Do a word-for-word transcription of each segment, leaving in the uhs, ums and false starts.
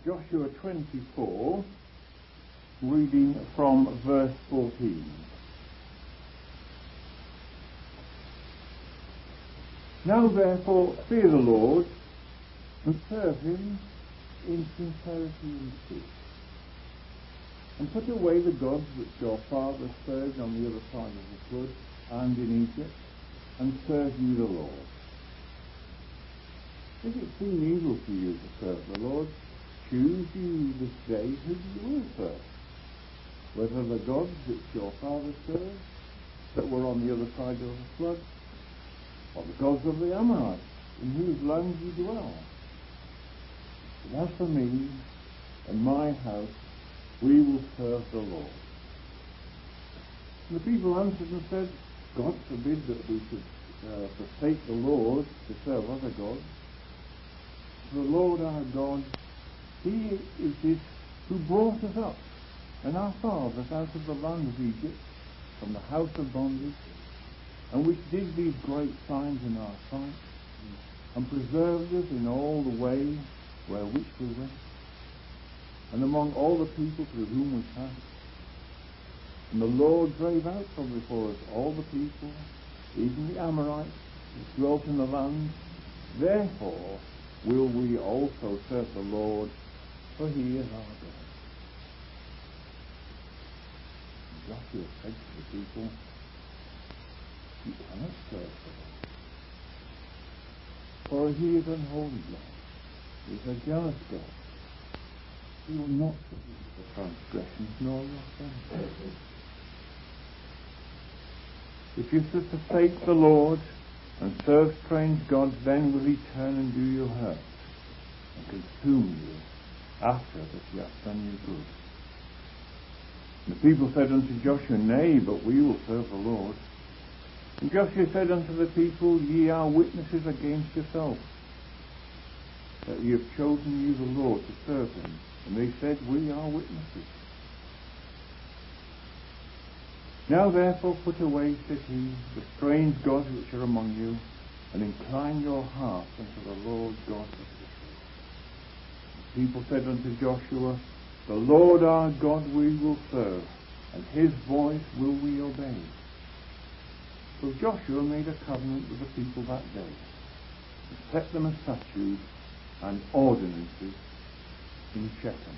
Joshua twenty-four, reading from verse fourteen. Now therefore fear the Lord, and serve him in sincerity and truth, and put away the gods which your fathers served on the other side of the flood and in Egypt, and serve ye the Lord. If it seem evil to you to serve the Lord, choose you this day who you will serve, whether the gods which your fathers served that were on the other side of the flood, or the gods of the Amorites in whose land you dwell. But as for me and my house, we will serve the Lord. And the people answered and said, God forbid that we should uh, forsake the Lord to serve other gods. For the Lord our God, he is it who brought us up and our fathers out of the land of Egypt, from the house of bondage, and which did these great signs in our sight, and preserved us in all the way where which we went, and among all the people through whom we passed. And the Lord drave out from before us all the people, even the Amorites, which dwelt in the land. Therefore will we also serve the Lord, for he is our God. And Joshua said to the people, you cannot serve the Lord, for he is an holy God. He is a jealous God. He will not forgive the transgressions nor your sins. If you should forsake the Lord and serve strange gods, then will he turn and do you hurt, and consume you after that he hath done you good. And the people said unto Joshua, Nay, but we will serve the Lord. And Joshua said unto the people, Ye are witnesses against yourselves, that ye have chosen you the Lord to serve him. And they said, We are witnesses. Now therefore put away, said he, the strange gods which are among you, and incline your hearts unto the Lord God of Israel. The people said unto Joshua, The Lord our God we will serve, and his voice will we obey. So Joshua made a covenant with the people that day, and set them a statute and ordinances in Shechem.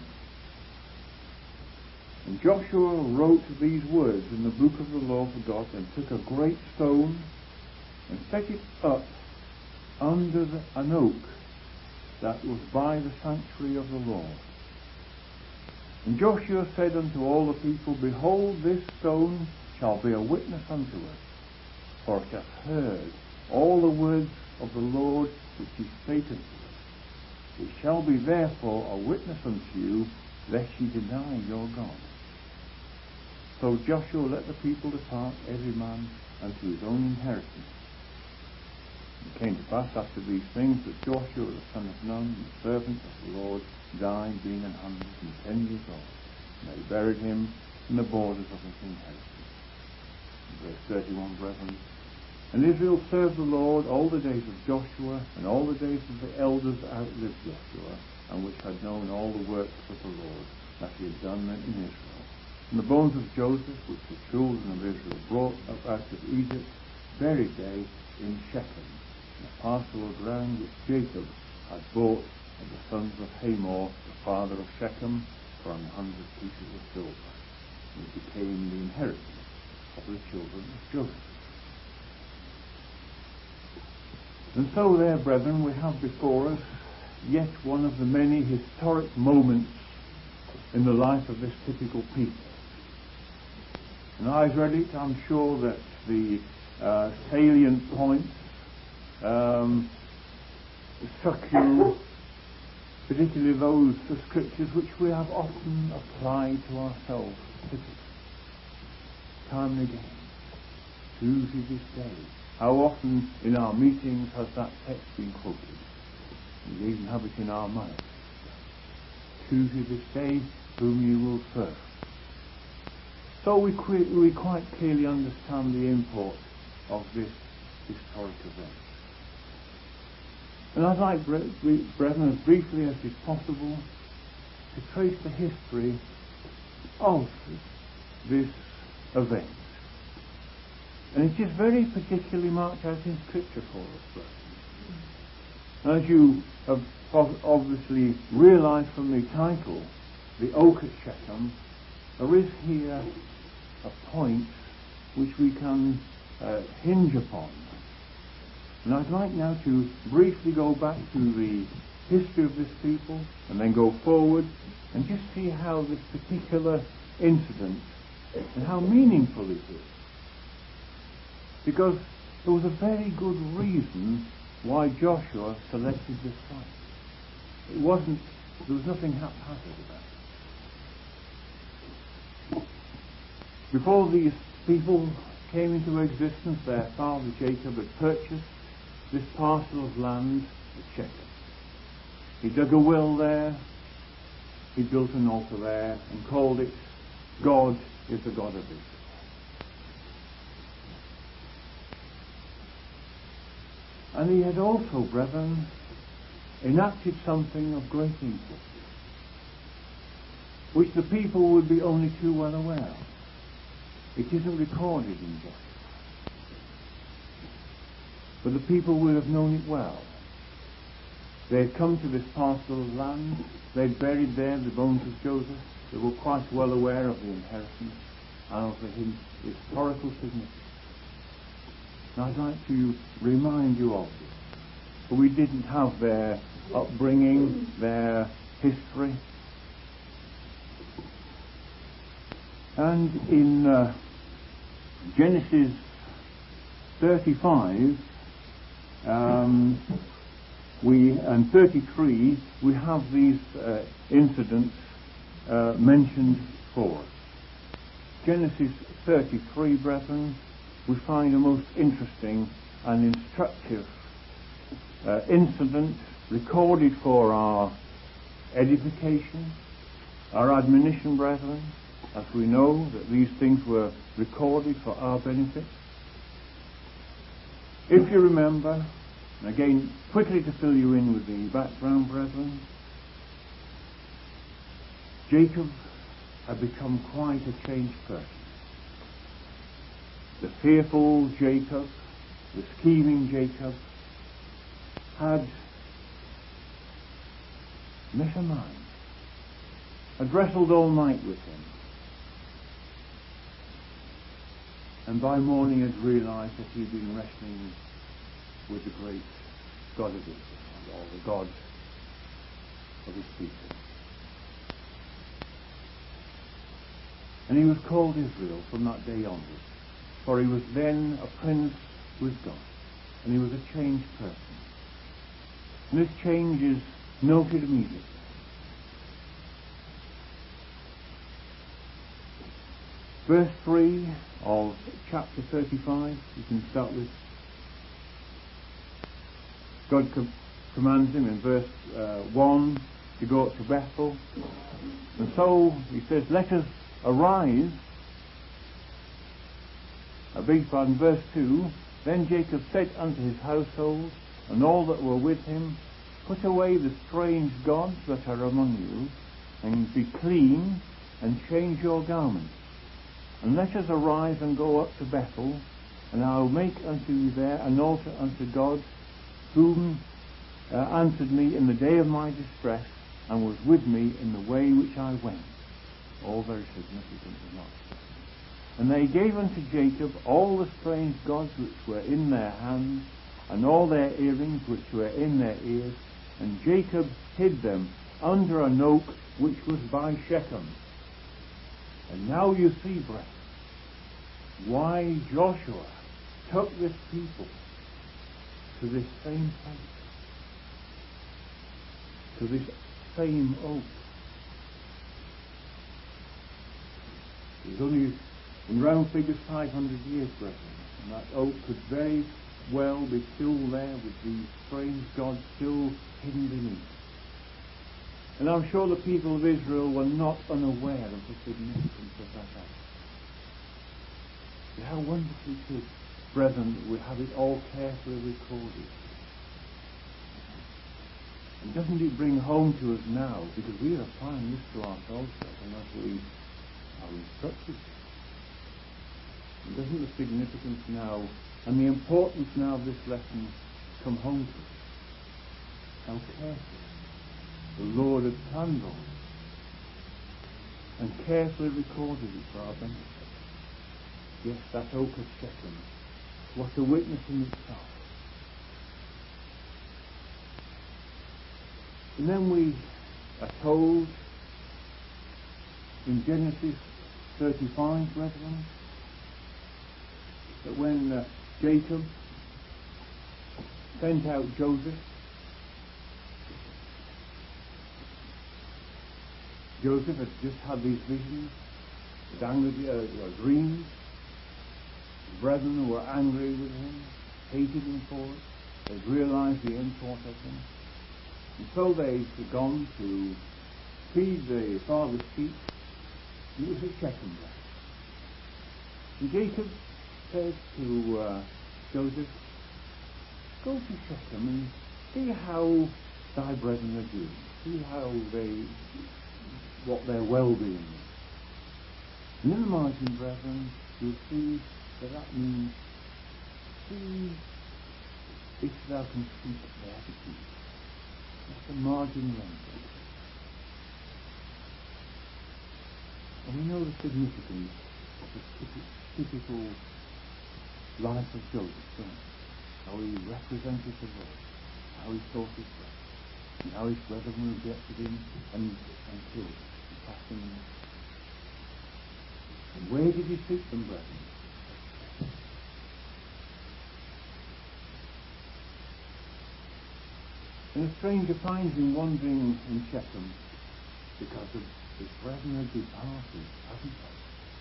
And Joshua wrote these words in the book of the law for God, and took a great stone and set it up under the, an oak that was by the sanctuary of the Lord. And Joshua said unto all the people, Behold, this stone shall be a witness unto us, for it hath heard all the words of the Lord which he spake unto us. It shall be therefore a witness unto you, lest ye deny your God. So Joshua let the people depart, every man unto his own inheritance. And it came to pass after these things that Joshua the son of Nun, the servant of the Lord, died, being an hundred and ten years old. And they buried him in the borders of his inheritance. Verse thirty-one, brethren. And Israel served the Lord all the days of Joshua, and all the days of the elders outlived Joshua, and which had known all the works of the Lord that he had done in Israel. And the bones of Joseph, which the children of Israel brought up out of Egypt, buried they in Shechem, in a parcel of ground which Jacob had bought of the sons of Hamor, the father of Shechem, for an hundred pieces of silver. And it became the inheritance of the children of Joseph. And so there, brethren, we have before us yet one of the many historic moments in the life of this typical people. And I've read it, I'm sure that the uh, salient points um, struck you, particularly those scriptures which we have often applied to ourselves, time and again. Choose ye this day. How often in our meetings has that text been quoted? We even have it in our minds. Choose ye this day whom you will serve. So we, we quite clearly understand the import of this historic event. And I'd like, brethren, as briefly as is possible, to trace the history of this event. And it is very particularly marked out in Scripture for us, brethren. As you have obviously realized from the title, the Oak at Shechem, there is here a point which we can uh, hinge upon. And I'd like now to briefly go back to the history of this people and then go forward and just see how this particular incident and how meaningful it is. Because there was a very good reason why Joshua selected this site. It wasn't, there was nothing haphazard about it. Before these people came into existence, their father Jacob had purchased this parcel of land at Shechem. He dug a well there, he built an altar there, and called it, God is the God of Israel. And he had also, brethren, enacted something of great importance, which the people would be only too well aware of. It isn't recorded in Joshua, but the people would have known it well. They had come to this parcel of land, they had buried there the bones of Joseph, they were quite well aware of the inheritance and of the historical significance. And I'd like to remind you of this. For we didn't have their upbringing, their history. And in uh, Genesis thirty-five um, we and thirty-three, we have these uh, incidents uh, mentioned for us. Genesis thirty-three, brethren, we find a most interesting and instructive uh, incident recorded for our edification, our admonition, brethren, as we know that these things were recorded for our benefit. If you remember, and again, quickly to fill you in with the background, brethren, Jacob had become quite a changed person. The fearful Jacob, the scheming Jacob, had met a man, had wrestled all night with him, and by morning had realized that he'd been wrestling with the great God of Israel, or the God of his people. And he was called Israel from that day onwards. For he was then a prince with God, and he was a changed person. And this change is noted immediately. Verse three of chapter thirty-five, you can start with. God com- commands him in verse uh, one to go up to Bethel. And so he says, let us arise. I beg your pardon, verse two, then Jacob said unto his household and all that were with him, put away the strange gods that are among you, and be clean, and change your garments. And let us arise and go up to Bethel, and I will make unto you there an altar unto God, whom uh, answered me in the day of my distress, and was with me in the way which I went. All very significant remarks. And they gave unto Jacob all the strange gods which were in their hands, and all their earrings which were in their ears, and Jacob hid them under an oak which was by Shechem. And now you see, brethren, why Joshua took this people to this same place, to this same oak. It was only in round figures five hundred years, brethren, and that oak could very well be still there with the strange gods still hidden beneath. And I'm sure the people of Israel were not unaware of the significance of that act. But how wonderful it is, brethren, that we have it all carefully recorded. And doesn't it bring home to us now? Because we are applying this to ourselves unless we are instructed. And doesn't the significance now and the importance now of this lesson come home to us? How carefully the Lord had planned on and carefully recorded it for our benefit. Yes, that oak of Shechem was a witness in itself. And then we are told in Genesis thirty-five, brethren, that when uh, Jacob sent out Joseph, Joseph had just had these visions, had angry, uh, dreams. His brethren were angry with him, hated him for it. They'd realized the import of him. And so they'd gone to feed the father's sheep. It was at Shechem. And Jacob said to uh, Joseph, go to Shechem and see how thy brethren are doing. See how they, what their well-being is. And in the margin, brethren, you'll see that that means, see if thou can speak their peace. That's the margin language. And we know the significance of the typical life of Joseph, don't we? How he represented the Lord, how he sought his breath, and how his brethren rejected him and, and killed him, and cast him in the sea. And where did he seek them, brethren? And a stranger finds him wandering in Shechem because of his brethren had departed, haven't they?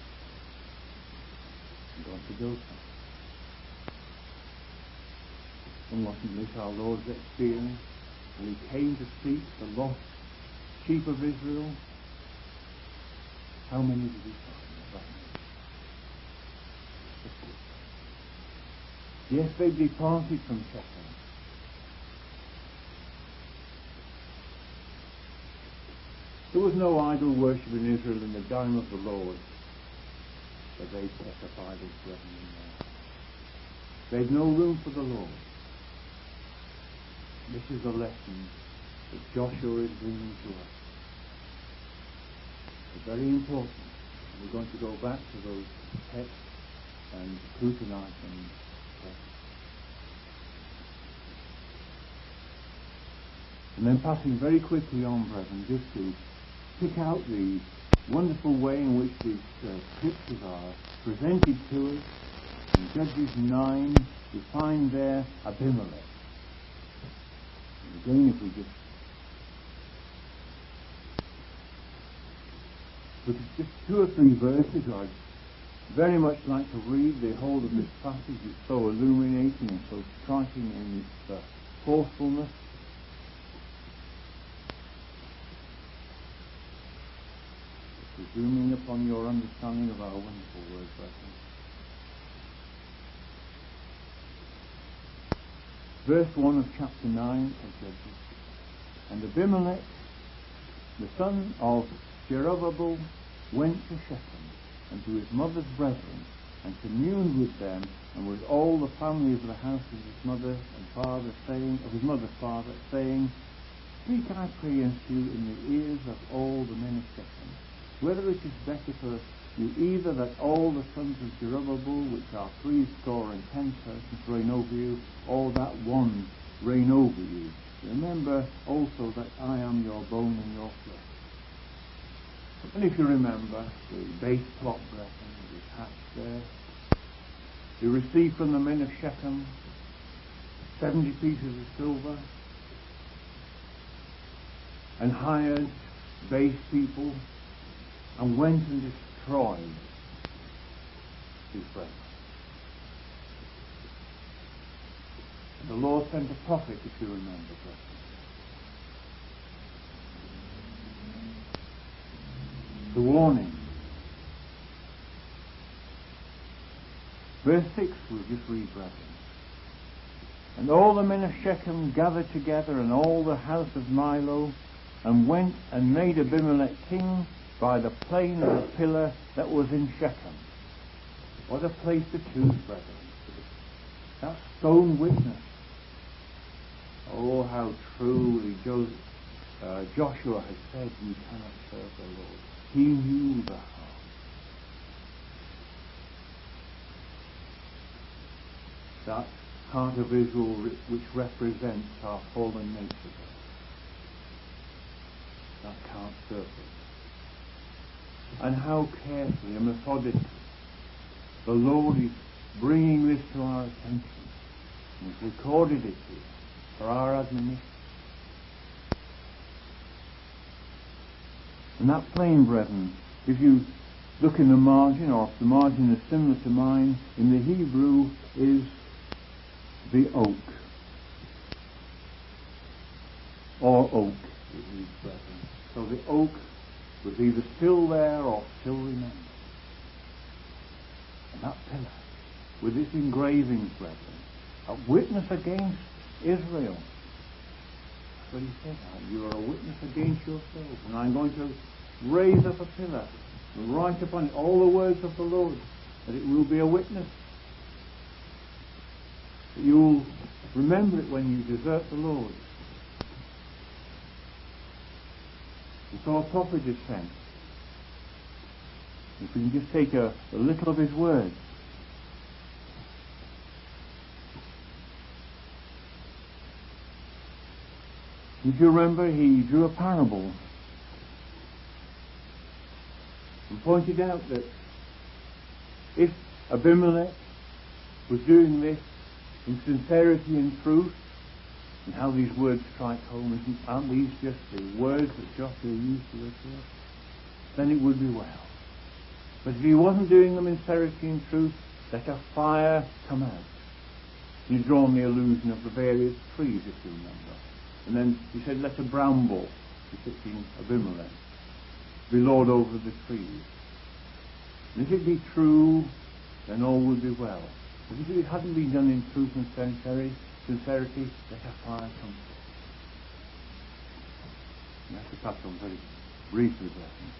And gone to Dothan. And wasn't this our Lord's experience when he came to seek the lost sheep of Israel? How many did he find? Yes, they departed from Shechem. There was no idol worship in Israel in the time of the Lord, but they set up idols, brethren, in there. They had no room for the Lord. This is a lesson that Joshua is bringing to us. It's very important. We're going to go back to those texts and scrutinize them. And then passing very quickly on, brethren, just to pick out the wonderful way in which these uh, scriptures are presented to us. In Judges nine, we find there Abimelech. And again, if we just look at just two or three verses, I'd very much like to read the whole of this passage. It's so illuminating and so striking in its uh, forcefulness. Presuming upon your understanding of our wonderful word, brethren. Verse one of chapter nine of Judges. And Abimelech, the son of Jerubbaal, went to Shechem and to his mother's brethren, and communed with them and with all the family of the house of his mother and father, saying, of his mother's father, saying, Speak, I pray unto you, in the ears of all the men of Shechem, whether it is better for you either that all the sons of Jerubbaal, which are threescore and ten persons, reign over you, or that one reign over you. Remember also that I am your bone and your flesh. And if you remember, the base plot, brethren, that is hatched there, you received from the men of Shechem seventy pieces of silver, and hired base people, and went and destroyed his brethren. And the Lord sent a prophet, if you remember, brethren. The warning. Verse six we'll just read, brethren. And all the men of Shechem gathered together, and all the house of Milo, and went and made Abimelech king by the plain of the pillar that was in Shechem. What a place to choose, brethren. That stone witness. Oh, how truly Joseph, uh, Joshua had said, you cannot serve the Lord. He knew the heart. That heart of Israel which represents our fallen nature. That can't serve it. And how carefully and methodically the Lord is bringing this to our attention. He's recorded it here for our admonition. And that plain, brethren, if you look in the margin, or if the margin is similar to mine, in the Hebrew is the oak. Or oak, it reads, brethren. So the oak was either still there or still remembered. And that pillar, with its engravings, brethren, a witness against Israel. That's what he said. You are a witness against yourselves, and I'm going to raise up a pillar and write upon it all the words of the Lord, that it will be a witness. That you will remember it when you desert the Lord. And so a prophet is sent. If we can just take a, a little of his words. If you remember, he drew a parable and pointed out that if Abimelech was doing this in sincerity and truth, and how these words strike home, isn't, aren't these just the words that Joshua used to refer? Then it would be well. But if he wasn't doing them in sincerity and truth, let a fire come out. He's drawn the illusion of the various trees, if you remember. And then he said, let a bramble, depicting Abimelech, be lord over the trees. And if it be true, then all would be well. But if it hadn't been done in truth and sincerity, sincerity let a fire come forth. And that's to pass on very briefly, brethren.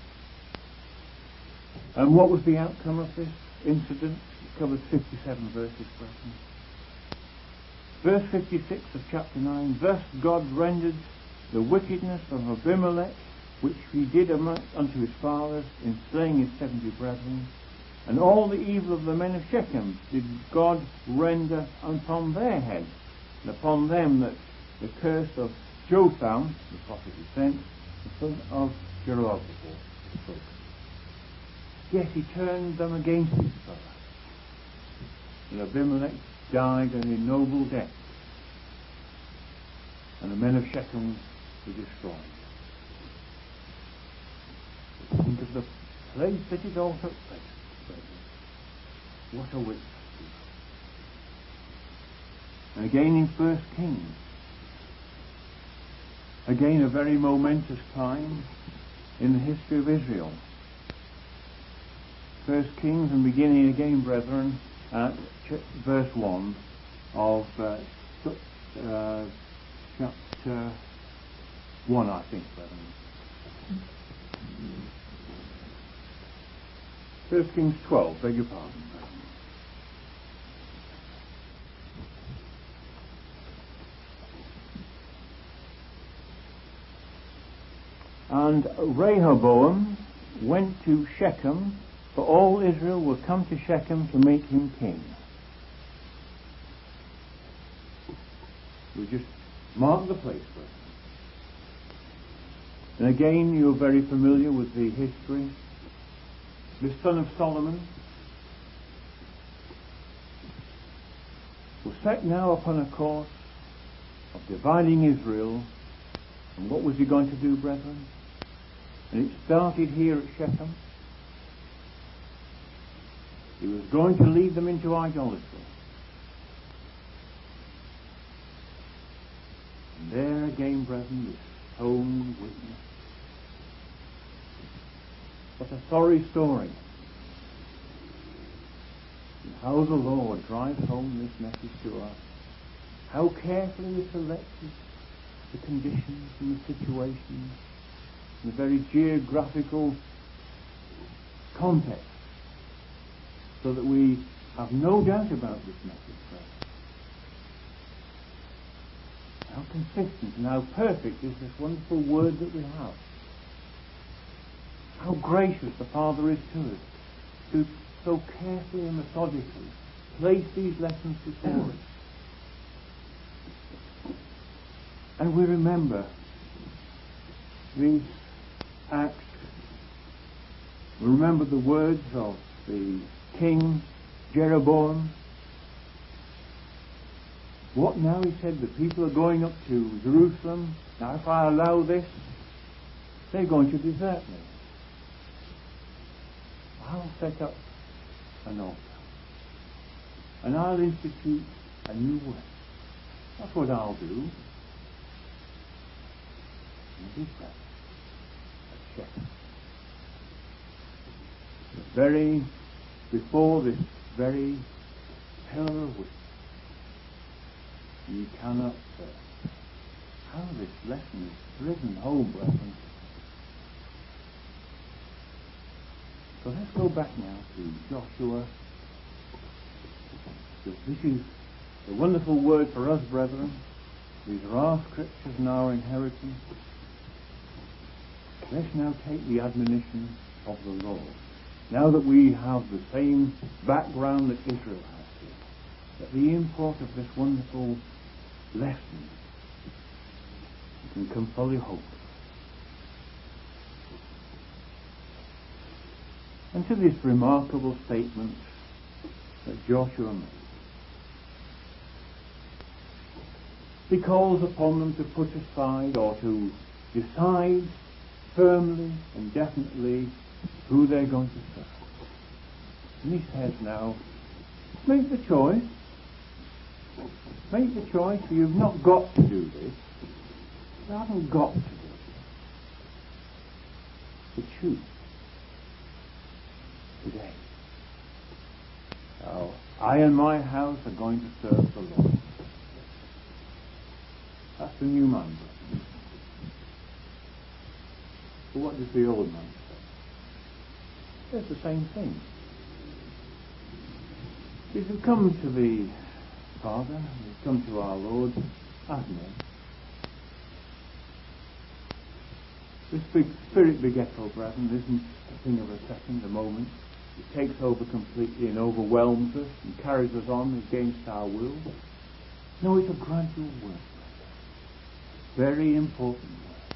And what was the outcome of this incident? It covers fifty-seven verses, brethren. Verse fifty-six of chapter nine, thus God rendered the wickedness of Abimelech, which he did unto his fathers, in slaying his seventy brethren, and all the evil of the men of Shechem did God render upon their heads, and upon them that the curse of Jotham, the prophet he sent, the son of Jeroboam, spoke. Yes, he turned them against each other. And Abimelech died an ignoble death, and the men of Shechem were destroyed. But think of the place that it all took place. What a witness. And again in First Kings, again a very momentous time in the history of Israel. First Kings, and beginning again, brethren, at verse one of uh, uh, chapter one, I think, brethren. First Kings twelve, beg your pardon, brethren. And Rehoboam went to Shechem, for all Israel were come to Shechem to make him king. We just mark the place, brethren. And again, you're very familiar with the history. The son of Solomon was set now upon a course of dividing Israel. And what was he going to do, brethren? And it started here at Shechem. He was going to lead them into idolatry. And there again, brethren, this stone witness. What a sorry story. And how the Lord drives home this message to us. how carefully we selected the conditions and the situations, and the very geographical context, so that we have no doubt about this message, brother. How consistent and how perfect is this wonderful word that we have. How gracious the Father is to us, to so carefully and methodically place these lessons before us. And we remember these acts. We remember the words of the king Jeroboam. What now, he said, the people are going up to Jerusalem. Now if I allow this, they're going to desert me. I'll set up an altar. And I'll institute a new way. That's what I'll do. And this that, a shepherd. The very, before this very pillar of witness, ye cannot serve. How this lesson is driven home, brethren. So let's go back now to Joshua. Because this is the wonderful word for us, brethren. These are our scriptures and our inheritance. Let's now take the admonition of the Lord. Now that we have the same background that Israel has here, that the import of this wonderful lesson can come fully home. And to this remarkable statement that Joshua made, he calls upon them to put aside or to decide firmly and definitely who they're going to serve. And he says now, make the choice. Make the choice. You've not got to do this. You haven't got to do it. But choose today. Now, I and my house are going to serve the Lord. That's the new man. But what does the old man say? It's the same thing. If you come to the Father, you come to our Lord, as men, this big spirit begetful, brethren, isn't a thing of a second, a moment. It takes over completely and overwhelms us and carries us on against our will. No, it's a gradual work. Very important work.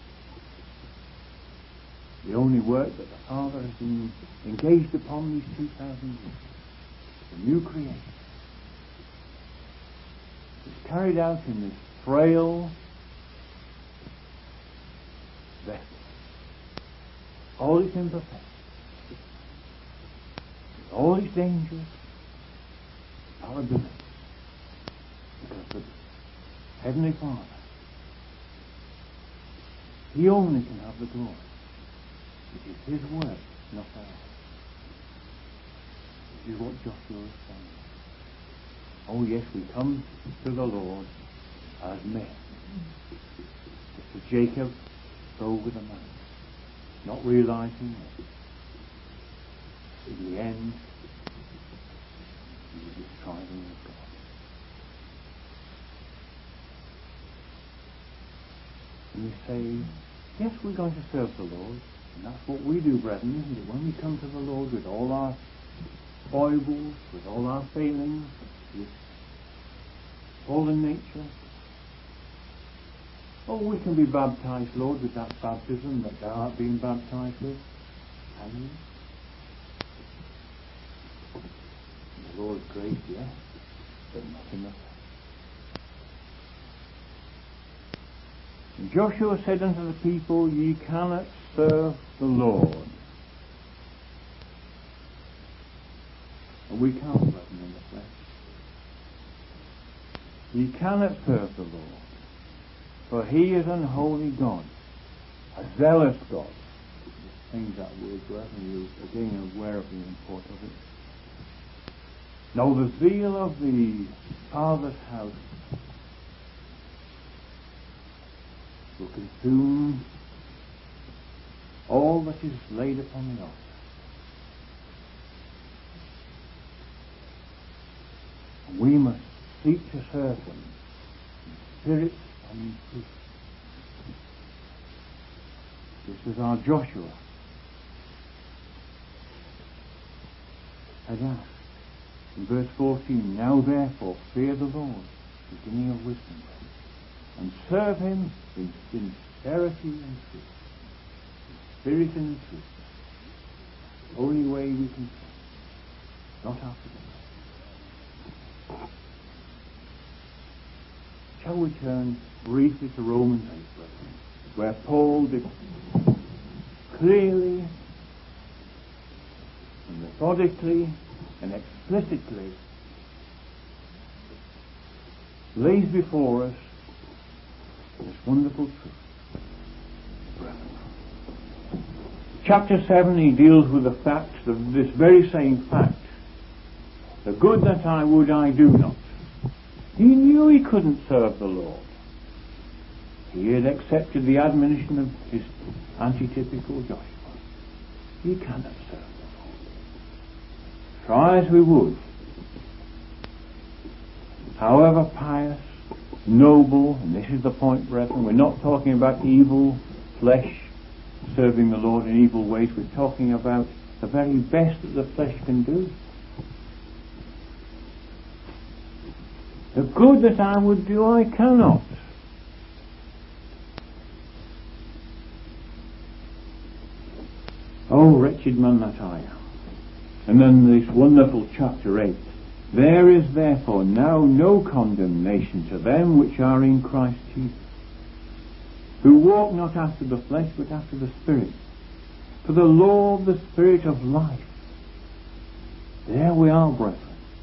The only work that the Father has been engaged upon these two thousand years. The new creation. It's carried out in this frail vessel. All its imperfections. All its dangers. Our ability. Because the Heavenly Father, He only can have the glory. It is His work, not ours. This is what Joshua is saying. Oh yes, we come to the Lord as men. Just as Jacob go with a man, not realizing that in the end he was striving with God. And we say, yes, we're going to serve the Lord. And that's what we do, brethren, isn't it? When we come to the Lord with all our foibles, with all our failings, with fallen nature. Oh, we can be baptized, Lord, with that baptism that thou art being baptized with. Can you? The Lord's grace, yes, but not enough. And Joshua said unto the people, ye cannot serve the Lord. And we can't, brethren, in the flesh. Ye cannot serve the Lord, for He is an holy God, a zealous God. Change that word, brethren, you again are aware of the import of it. Now the zeal of the Father's house will consume all that is laid upon the altar. And we must seek to serve them in spirit and in truth. This is our Joshua had asked in verse fourteen, now therefore fear the Lord, beginning of wisdom, and serve him in sincerity and truth, in spirit and in truth. The only way we can serve, not after the flesh. Shall we turn briefly to Romans eight, brethren, where Paul did clearly and methodically and explicitly lays before us this wonderful truth. Brethren. Chapter seven, he deals with the fact, of this very same fact. The good that I would, I do not. He knew he couldn't serve the Lord. He had accepted the admonition of his antitypical Joshua. He cannot serve the Lord. Try as we would, however pious, noble, and this is the point, brethren, we're not talking about evil flesh serving the Lord in evil ways. We're talking about the very best that the flesh can do. The good that I would do, I cannot. Oh, wretched man that I am. And then this wonderful chapter eight. There is therefore now no condemnation to them which are in Christ Jesus, who walk not after the flesh, but after the Spirit. For the law of the Spirit of life. There we are, brethren.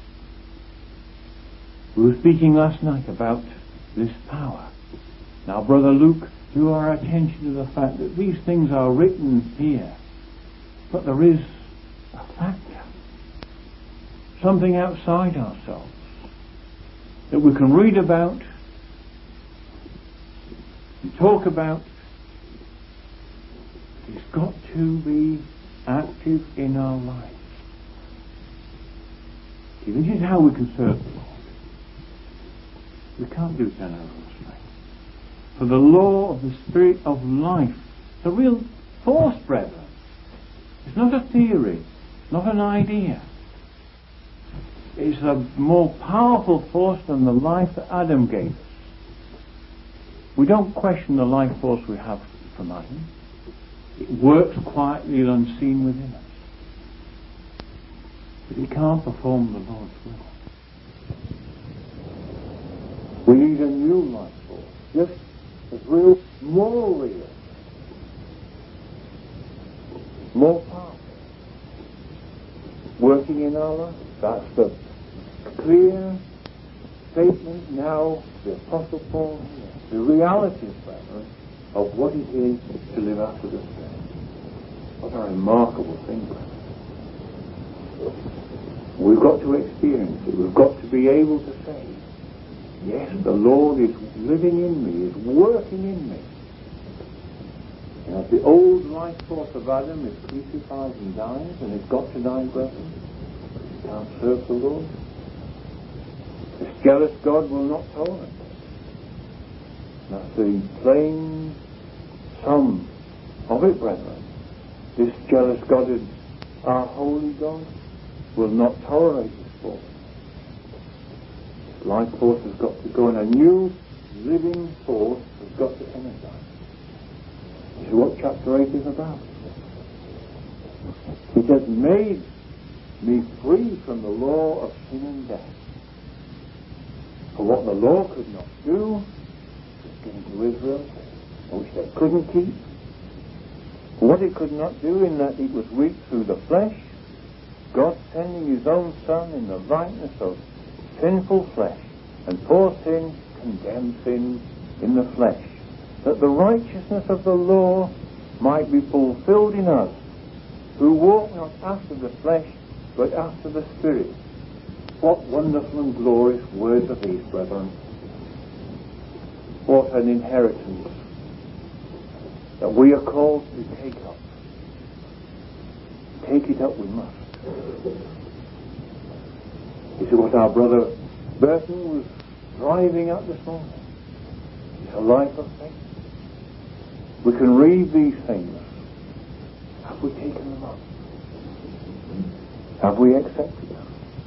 We were speaking last night about this power. Now, Brother Luke drew our attention to the fact that these things are written here, but there is a factor, something outside ourselves, that we can read about and talk about. It's got to be active in our lives. See, this is how we can serve the Lord. We can't do it on our own strength. For the law of the Spirit of life, it's a real force, brethren. It's not a theory, not an idea. It's a more powerful force than the life that Adam gave us. We don't question the life force we have from Adam. It works quietly and unseen within us. But it can't perform the Lord's will. We need a new life force, just as real, more real, more powerful, working in our lives. That's the clear statement now, the Apostle Paul here. The realities, brethren, of what it is to live after the Spirit. What a remarkable thing, brethren. We've got to experience it. We've got to be able to say, yes, the Lord is living in me, is working in me. And as the old life force of Adam is crucified and dies, and it's got to die, brethren, you can't serve the Lord. This jealous God will not tolerate it. That's the plain sum of it, brethren. This jealous God is our holy God, will not tolerate this force. This life force has got to go, and a new living force has got to energize. This is what chapter eight is about. It has made me free from the law of sin and death. For what the law could not do, it was given to Israel, which they couldn't keep. What it could not do, in that it was weak through the flesh, God sending his own Son in the likeness of sinful flesh, and for sin condemned sin in the flesh, that the righteousness of the law might be fulfilled in us, who walk not after the flesh, but after the Spirit. What wonderful and glorious words are these, brethren. What an inheritance that we are called to take up. Take it up we must. This is what our brother Burton was driving at this morning. It's a life of faith. We can read these things. Have we taken them up? Have we accepted them?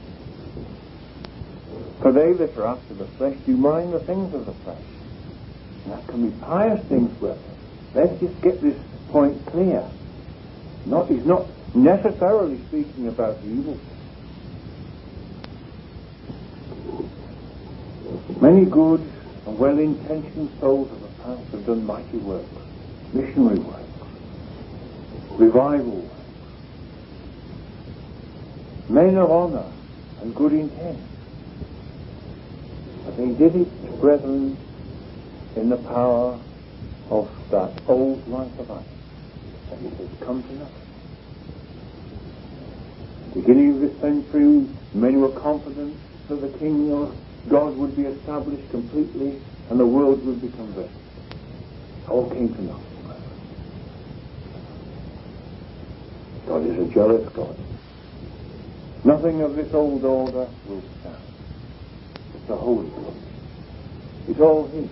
For they that are after the flesh do mind the things of the flesh. And that can be pious things, brethren. Let's just get this point clear. Not, he's not necessarily speaking about evil. Many good and well-intentioned souls of the past have done mighty work, missionary work, revival work. Men of honour and good intent. But they did it, brethren, in the power of that old life of iron. And it has come to nothing. Beginning of this century, many were confident that the kingdom of God would be established completely and the world would be converted. All came to nothing. God is a jealous God. Nothing of this old order will stand. It's a holy God. It's all His.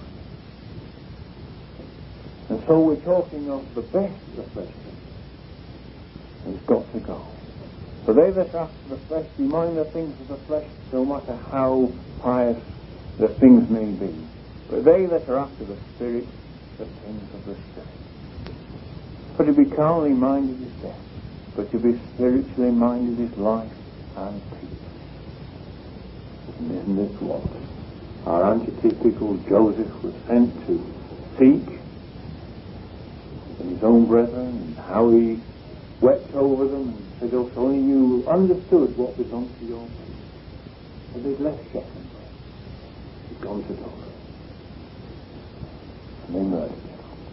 And so we're talking of the best of the flesh. It's got to go. For they that are after the flesh do mind the things of the flesh, no matter how pious the things may be. But they that are after the Spirit, the things of the Spirit. For to be carnally minded is death, but to be spiritually minded is life and peace. And isn't this what our antithetical Joseph was sent to seek in his own brethren, and how he wept over them and said, oh, if only you understood what was on to your face. But they'd left Shechem. They'd gone to Dothan. And they murdered him.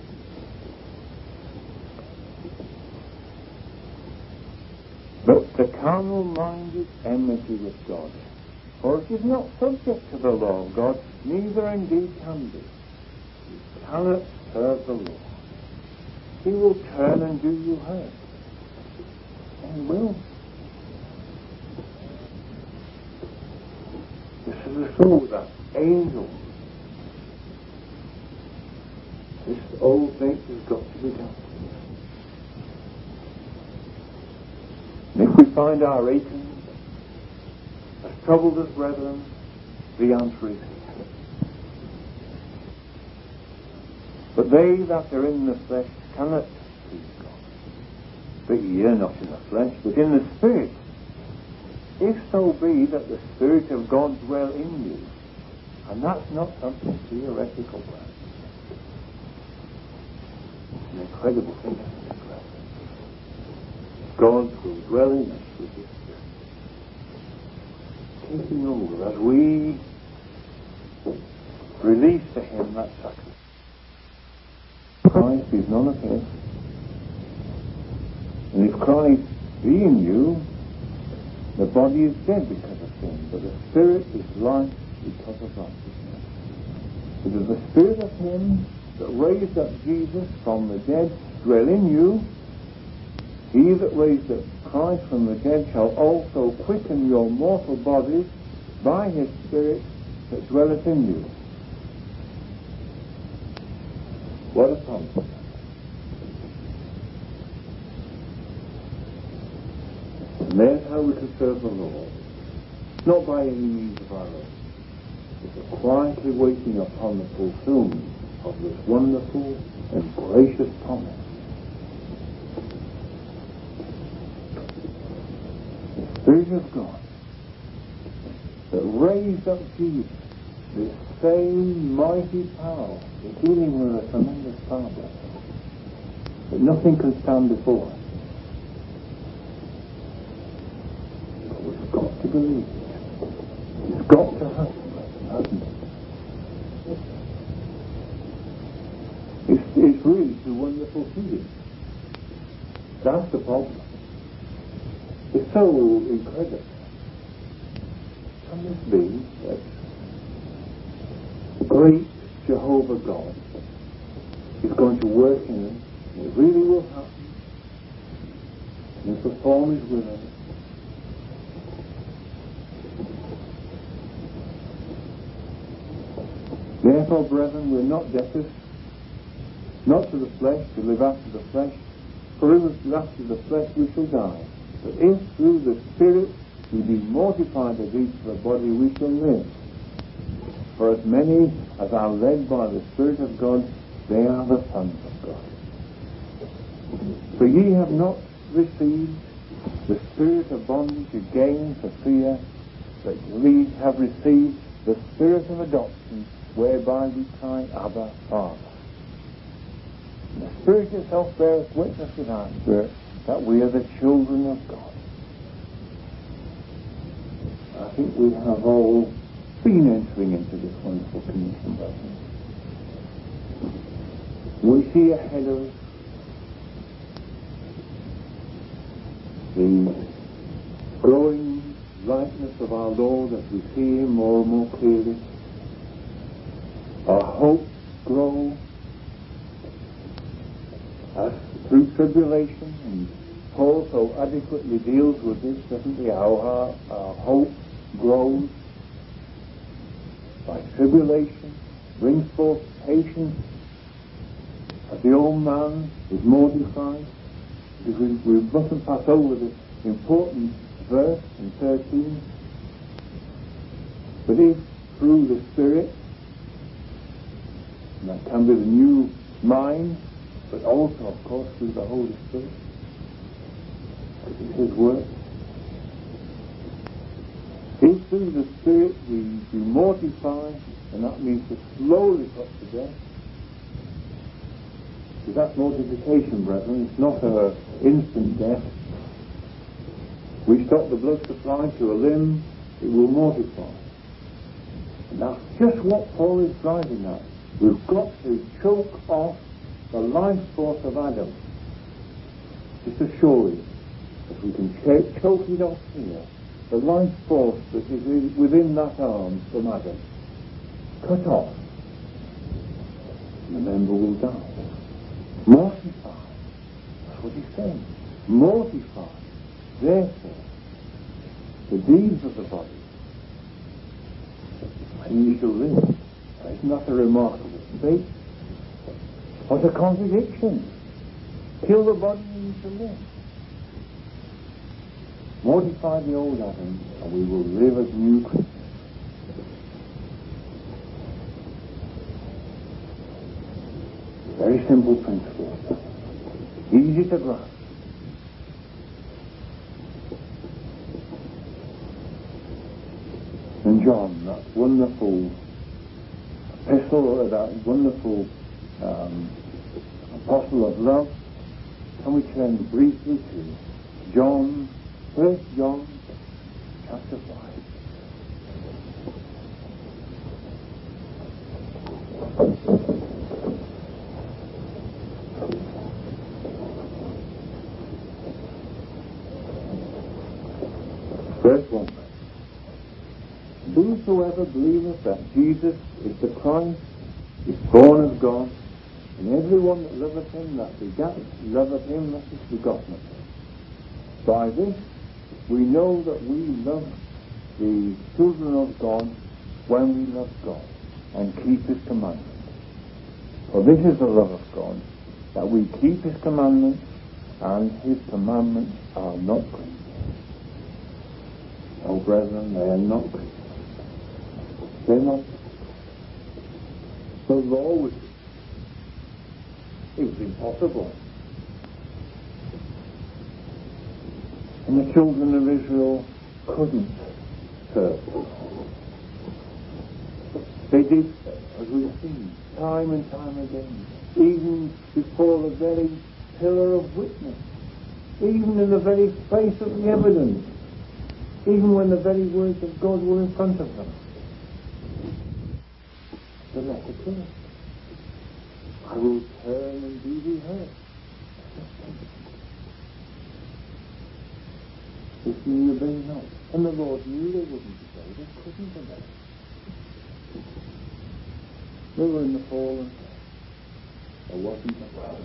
But the carnal mind is enmity with God, for it is not subject to the law of God, neither indeed can be. It cannot serve the Lord. He will turn and do you hurt. And will. This is the soul of that angel. This old thing has got to be done. And if we find our Achan as troubled as brethren, the answer is here. But they that are in the flesh cannot please God. But ye are not in the flesh, but in the Spirit. If so be that the Spirit of God dwell in you. And that's not something theoretical. It's an incredible thing, isn't it? God will dwell in us with His Spirit, taking over as we release to Him that sacrifice. Christ is none of His. And if Christ be in you, the body is dead because of sin, but the Spirit is life because of righteousness. It is the Spirit of Him that raised up Jesus from the dead dwell in you. He that raised up Christ from the dead shall also quicken your mortal bodies by His Spirit that dwelleth in you. What a promise. And there's how we can serve the Lord. Not by any means of our own, but quietly waiting upon the fulfillment of this wonderful and gracious promise. The Spirit of God that raised up Jesus, this same mighty power, is dealing with a tremendous power, but nothing can stand before us. But we've got to believe it. It's got to happen, hasn't it? It's, it's really too wonderful to see it. That's the problem. It's so incredible. Can this be that the great Jehovah God is going to work in us. It really will happen. And if the form is with us. Therefore, brethren, we're not debtors, not to the flesh, to live after the flesh. For if we live after the flesh, we shall die. But if through the Spirit we be mortified the deeds of the body, we shall live. For as many as are led by the Spirit of God, they are the sons of God. For ye have not received the spirit of bondage again for fear, but ye have received the Spirit of adoption, whereby we cry, Abba, Father. And the Spirit itself beareth witness with our spirit that we are the children of God. I think we have all been entering into this wonderful commission, brethren. We see ahead of us the growing likeness of our Lord as we see Him more and more clearly. Our hope grows as through tribulation, and Paul so adequately deals with this, doesn't he? Our, our hope grows by tribulation, brings forth patience, as the old man is mortified. Because we, we mustn't pass over this important verse in thirteen. But if through the Spirit, and that can be the new mind, but also, of course, through the Holy Spirit, because it's His work. If through the Spirit we, we mortify, and that means to slowly put to death, because that's mortification, brethren, it's not an instant death. We stop the blood supply to a limb, it will mortify. And that's just what Paul is driving at. We've got to choke off the life force of Adam. Just assure you, if we can ch- choke it off here, the life force that is within that arm from Adam, cut off, and the member will die. Mortify. That's what he's saying. Mortify, therefore, the deeds of the body, and you shall live. Isn't that a remarkable state? What a contradiction. Kill the body and you shall live. Mortify the old Adam, and we will live as new creatures. Very simple principle. Easy to grasp. And John, that wonderful epistle, that wonderful um, apostle of love, can we turn briefly to John, First John, chapter five. Verse one. Whosoever believeth that Jesus is the Christ is born of God, and every one that loveth him that begat loveth him that is begotten of him. By this we know that we love the children of God when we love God and keep His commandments. For this is the love of God, that we keep His commandments, and His commandments are not grievous. Oh, brethren, they are not grievous. They're not. The law was, it was impossible. And the children of Israel couldn't serve the Lord. They did so, as we've seen, time and time again, even before the very pillar of witness, even in the very face of the evidence, even when the very words of God were in front of them. The letter says, I will turn and do thee hurt. If you obey not. And the Lord knew they wouldn't obey, they couldn't obey. They were in the fallen state. There wasn't a word.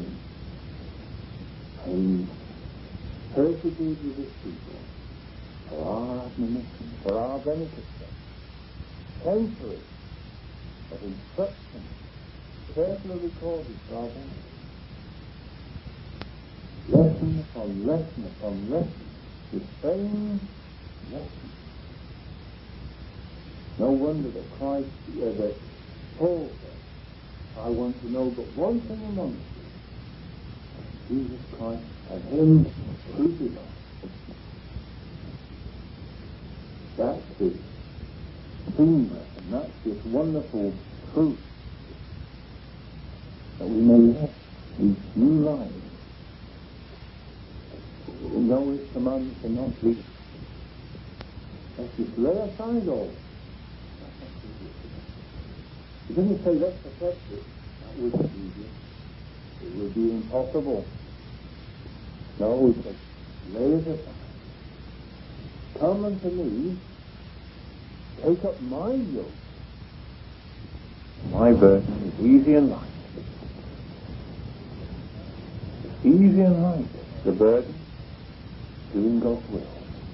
He persevered with his people for our admonition, for our benefit. Centuries of instruction carefully recorded for our benefit. Lesson upon lesson upon lesson, the same lesson. No wonder that Christ, uh, that Paul said, I want to know but one thing amongst you, Jesus Christ and Him crucified. That's this seamless and that's this wonderful truth that we may live these new lives. We know His commandments are not least. Let's just lay aside all. He doesn't say let's protect it. That would be easy. It would be impossible. No, He says, lay it aside. Come unto me, take up my yoke. My burden is easy and light. Easy and light. The burden, doing God's will.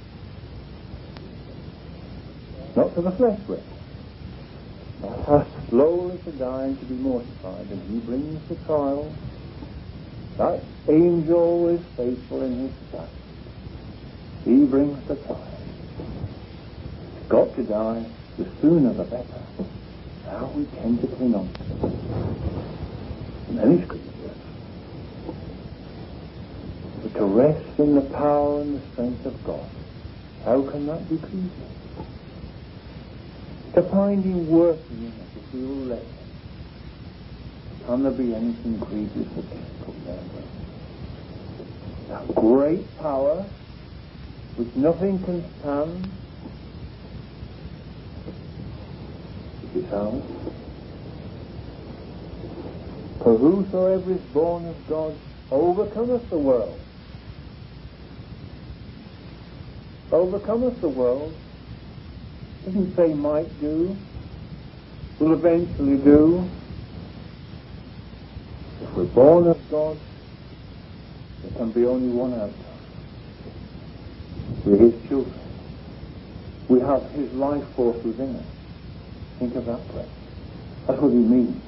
Not for the flesh will. That has slowly to die and to be mortified, and He brings the trial. That angel is faithful in His sight. He brings the trial. It's got to die, the sooner the better. How we tend to cling on to it. Many scriptures. But to rest in the power and the strength of God, how can that be grievous? To find Him working in us if we will let Him. Can there be anything grievous or difficult there? That great power which nothing can stand, it is ours. For whosoever is born of God overcometh the world. Overcometh the world. Doesn't say might do, will eventually do. If we're born of God, there can be only one outcome. We're His children. We have His life force within us. Think of that place. That's what He means.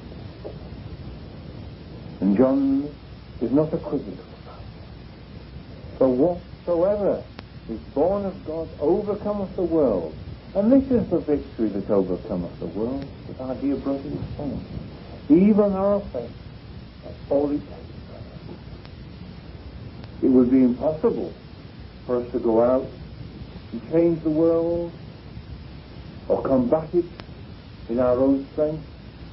And John is not equivocal about it. For whatsoever is born of God overcometh the world. And this is the victory that overcometh the world, that our dear brother is saying. Even our faith. That's all it takes. It would be impossible for us to go out and change the world or combat it in our own strength.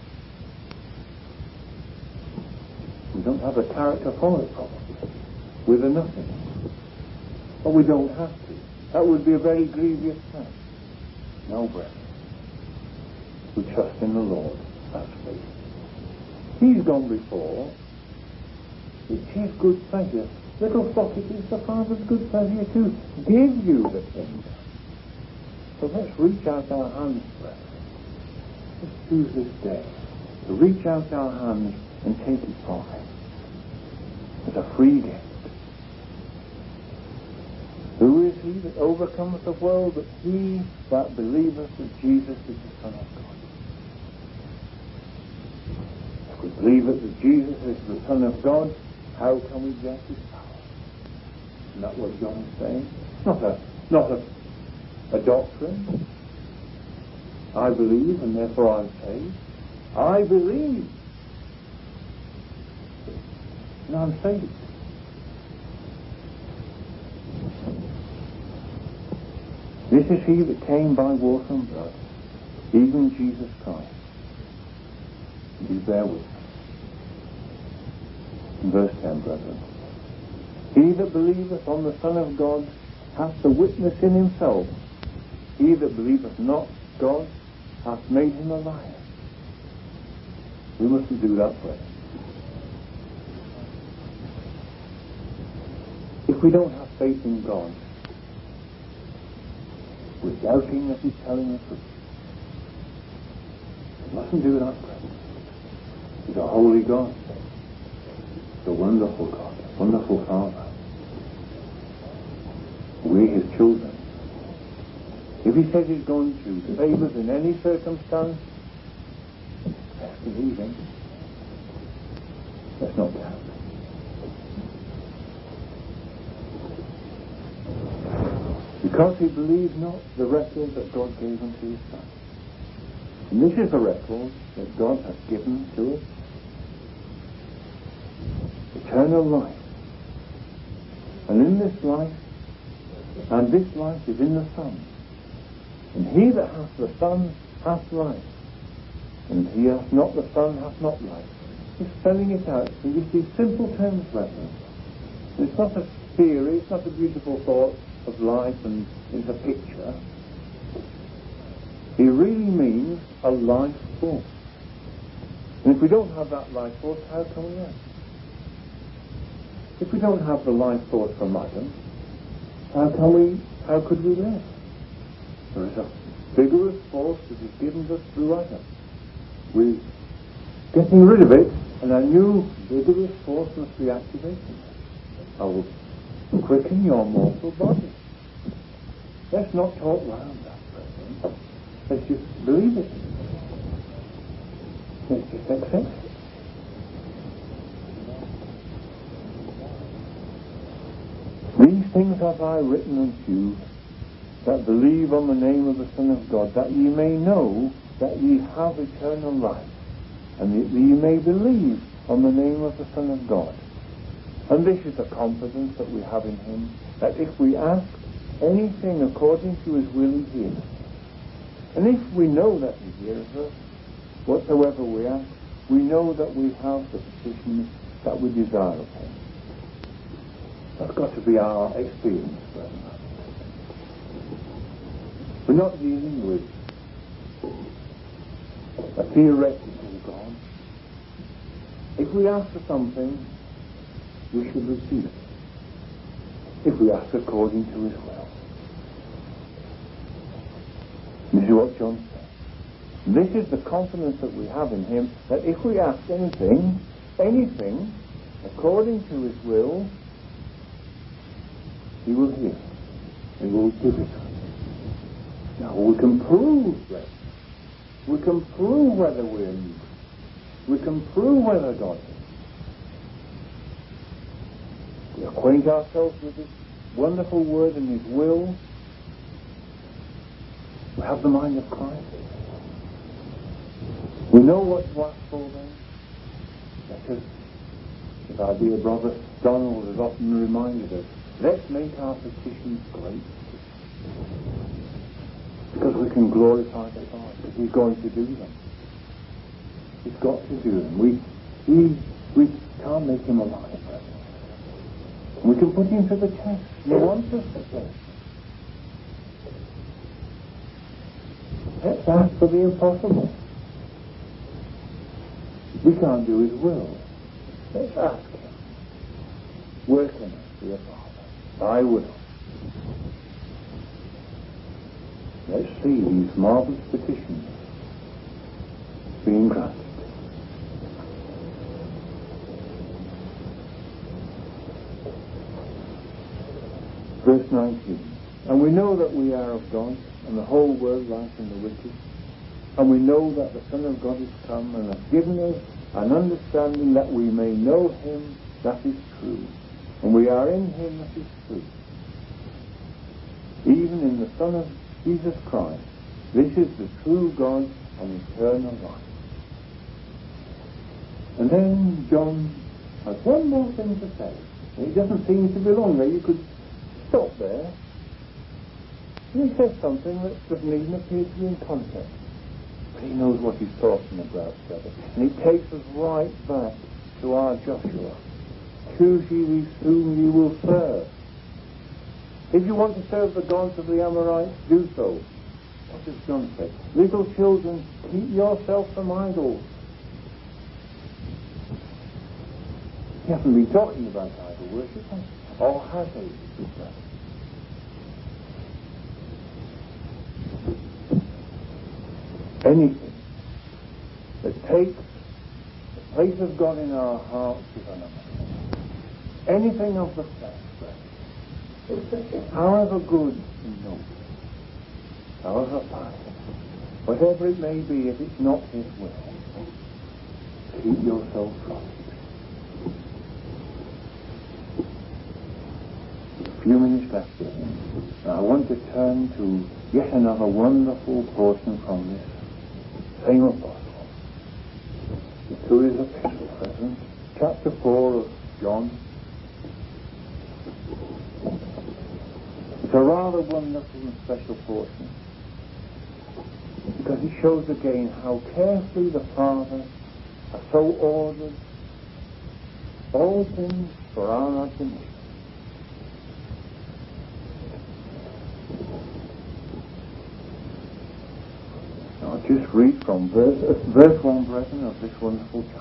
We don't have the character for it, probably. We're the nothing. But we don't have to. That would be a very grievous task. No, brethren. We trust in the Lord. That's faith. He's gone before. It's His good pleasure. Little flock, it is the Father's good pleasure to give you the kingdom. So let's reach out our hands, brethren. Let's choose this day to reach out our hands and take it from Him. It's a free gift. Who is He that overcometh the world? But he that believeth that Jesus is the Son of God. If we believe that Jesus is the Son of God, how can we get His power? Isn't that what John is saying? It's not a, not a, a doctrine. I believe and therefore I'm saved. I believe and I'm saved. This is He that came by water and blood, even Jesus Christ. And you bear with me. In verse ten, brethren. He that believeth on the Son of God hath the witness in himself. He that believeth not God hath made him a liar. We mustn't do that, brethren. If we don't have faith in God, we're doubting that He's telling the truth. We mustn't do that, brethren. He's a holy God. He's a wonderful God, a wonderful Father. We, his children. If he says he's going to save us in any circumstance, let's believe him. Let's not doubt. Because he believed not the record that God gave unto his Son. And this is the record that God has given to us. Eternal life. And in this life, and this life is in the Son. And he that hath the Son hath life. And he hath not the Son hath not life. He's spelling it out in just these simple terms, brethren. It's not a theory, it's not a beautiful thought of life and it's a picture. He really means a life force. And if we don't have that life force, how can we act? If we don't have the life force from Adam, how can we, how could we live? There is a vigorous force that is given us through Adam. We're getting rid of it, and a new vigorous force must be activated. I will quicken your mortal body. Let's not talk around that, brethren. Let's just believe it. Let's just accept it. These things have I written unto you that believe on the name of the Son of God, that ye may know that ye have eternal life, and that ye may believe on the name of the Son of God. And this is the confidence that we have in him, that if we ask anything according to his will, he hears. And if we know that he hears us, whatsoever we ask, we know that we have the petitions that we desire of him. That's got to be our experience, brethren. We're not dealing with a theoretical God. If we ask for something, we should receive it. If we ask according to his will. This is what John said. This is the confidence that we have in him, that if we ask anything, anything, according to his will, he will hear. He will give it. Now we can prove that. We can prove whether we're new. We can prove whether God is. We acquaint ourselves with his wonderful word and his will. We have the mind of Christ. We know what to ask for then. Because, as our dear brother Donald has often reminded us, let's make our petitions great. Because we can glorify the God, because he's going to do them. He's got to do them. We, we, we can't make him alive. We can put him to the test. He wants us to test. Let's ask for the impossible. We can't do his will. Let's ask him. Work in us, dear Father, thy will. Let's see these marvelous petitions being granted. Verse nineteen. And we know that we are of God, and the whole world lies in the wicked. And we know that the Son of God is come, and has given us an understanding that we may know him that is true. And we are in him that is true. Even in the Son of Jesus Christ. This is the true God and eternal life. And then John has one more thing to say. It doesn't seem to belong there. You could stop there. And he says something that doesn't even appear to be in context. But he knows what he's talking about, brother. And he takes us right back to our Joshua. Choose ye whom ye will serve. If you want to serve the gods of the Amorites, do so. What does John say? Little children, keep yourself from idols. He hasn't been talking about idol worship, or has he? Anything that takes the place place of God in our hearts is another thing. Anything of the flesh, brethren, however good and noble, however pious, whatever it may be, if it's not His will, keep yourself from it. A few minutes left here. Now I want to turn to yet another wonderful portion from this same apostle. To his epistle, brethren, chapter four of John. It's a rather wonderful and special portion, because it shows again how carefully the Father has so ordered all things for our admonition. Now I'll just read from verse, uh, verse one, brethren, of this wonderful chapter.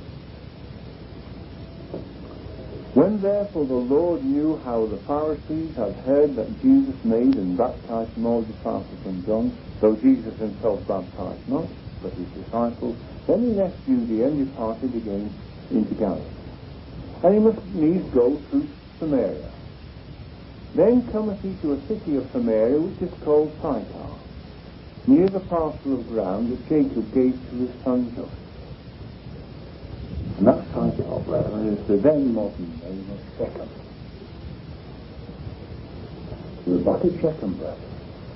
When therefore the Lord knew how the Pharisees had heard that Jesus made and baptized more disciples than John, though Jesus himself baptized not, but his disciples, then he left Judea and departed again into Galilee. And he must needs go through Samaria. Then cometh he to a city of Samaria, which is called Sychar, near the parcel of ground that Jacob gave to his son Joseph. And that Sychar, brethren, is the then modern name of Shechem. We're back at Shechem, brethren.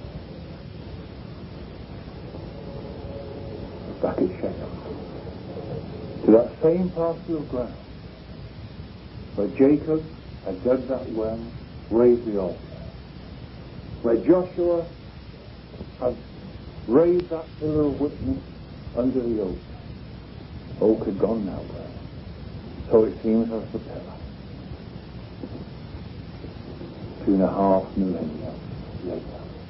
We're back at Shechem. To that same parcel of ground where Jacob had dug that well, raised the altar, where Joshua had raised that pillar of witness under the oak. Oak had gone now, brethren. So it seems as the pillar. Two and a half millennia later.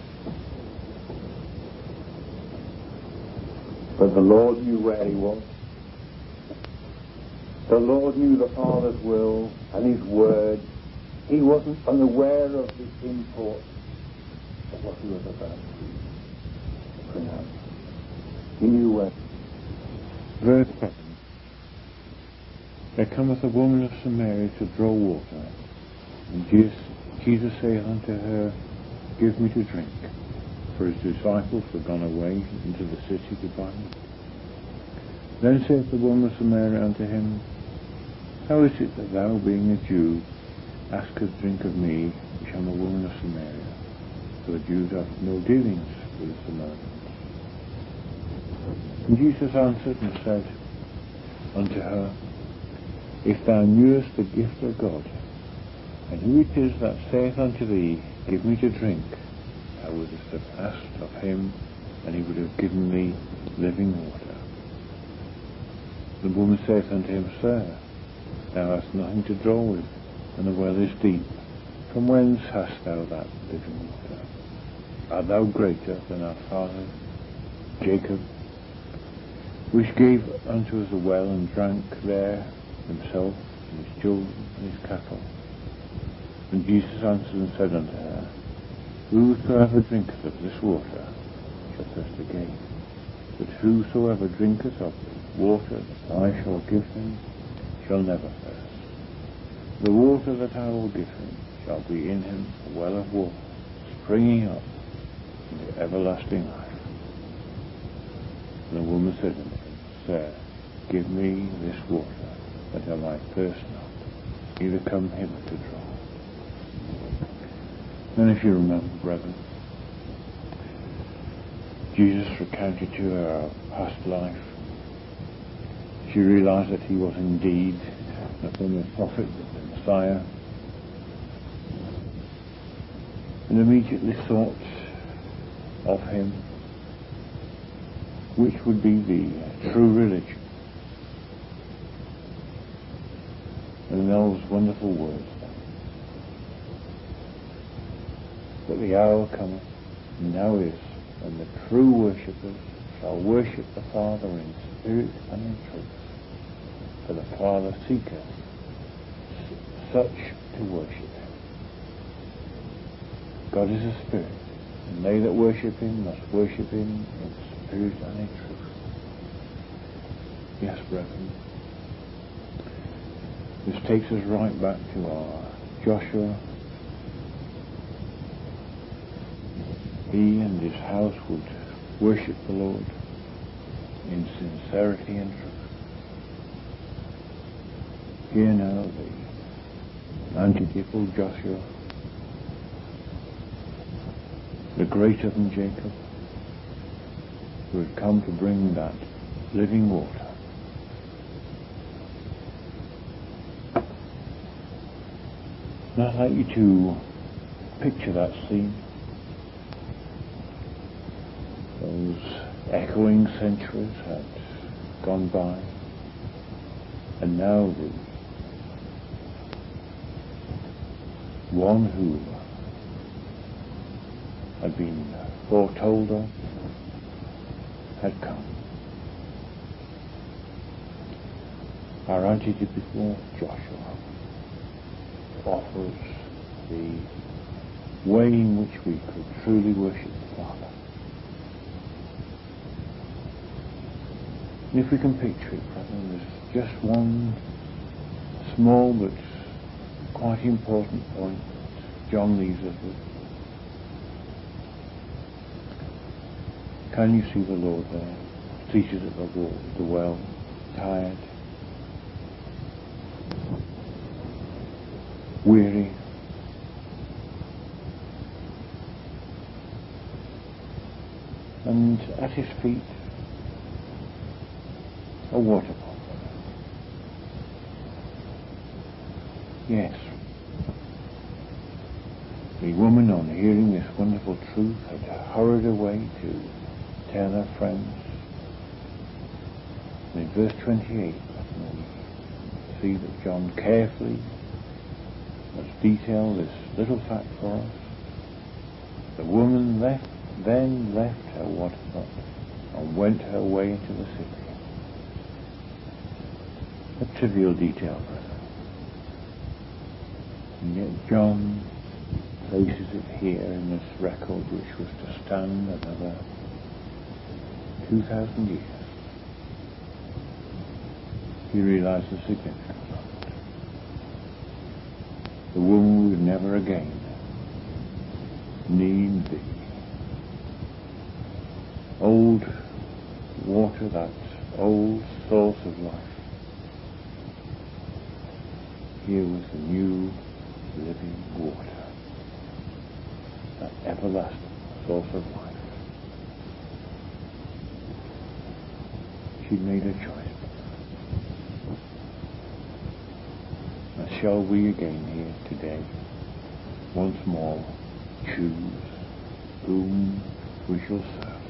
But the Lord knew where he was. The Lord knew the Father's will and his word. He wasn't unaware of the import of what he was about to pronounce. He knew where. Verse seven. There cometh a woman of Samaria to draw water, and Jesus, Jesus saith unto her, Give me to drink. For his disciples were gone away into the city to buy meat. Then saith the woman of Samaria unto him, How is it that thou, being a Jew, askest drink of me, which am a woman of Samaria? For the Jews have no dealings with the Samaritans. And Jesus answered and said unto her, If thou knewest the gift of God, and who it is that saith unto thee, Give me to drink, thou wouldst have asked of him, and he would have given thee living water. The woman saith unto him, Sir, thou hast nothing to draw with, and the well is deep. From whence hast thou that living water? Art thou greater than our father Jacob, which gave unto us a well, and drank there himself, and his children, and his cattle? And Jesus answered and said unto her, Whosoever drinketh of this water shall thirst again. But whosoever drinketh of the water that I shall give him shall never thirst. The water that I will give him shall be in him a well of water, springing up into everlasting life. And the woman said unto him, Sir, give me this water, that I might thirst not, neither come hither to draw. Then, if you remember, brethren, Jesus recounted to her our past life. She realized that he was indeed not only a prophet, but the Messiah, and immediately thought of him, which would be the true religion. And those wonderful words, that the hour cometh, and now is, when the true worshippers shall worship the Father in spirit and in truth. For the Father seeketh such to worship him. God is a spirit, and they that worship him must worship him in spirit and in truth. Yes, brethren, This takes us right back to our Joshua. He and his house would worship the Lord in sincerity and truth. Here now the antithetical Joshua, the greater than Jacob, who had come to bring that living water. And I'd like you to picture that scene. Those echoing centuries had gone by, and now the one who had been foretold of had come. Our antithetical Joshua offers the way in which we could truly worship the Father. And if we can picture it, brethren, there's just one small but quite important point that John leaves us with. Can you see the Lord there, seated at the wall, the well, tired, weary, and at his feet a water pot? Yes. The woman, on hearing this wonderful truth, had hurried away to tell her friends. And in verse twenty-eight, we see that John carefully has detailed this little fact for us. The woman left, then left her water pot and went her way into the city. A trivial detail, brother. And yet John places it here in this record which was to stand another two thousand years. He realized the significance of it. The woman would never again need the old water, that old source of life. Here was the new living water, that everlasting source of life. She made a choice. And shall we again here today once more choose whom we shall serve?